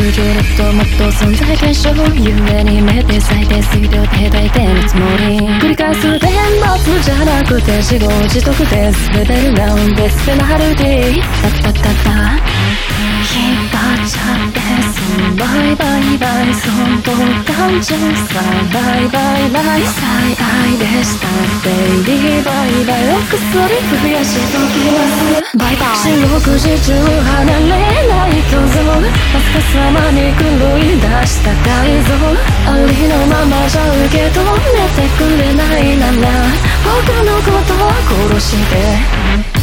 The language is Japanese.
るともっと存在現象夢に目で最低水量で抱いてるつもり繰り返す連発じゃなくて自業自得ですレベルダウン別でなるでタタタタ引っ張っちゃってバイバイバイ損保感情さバイバイバイ最愛でしたベイビーバイバイお薬増やしときますバイバイ四六時中離れない虚像あすかさまに狂い出した改造ありのままじゃ受け止めてくれないなら僕のことを殺して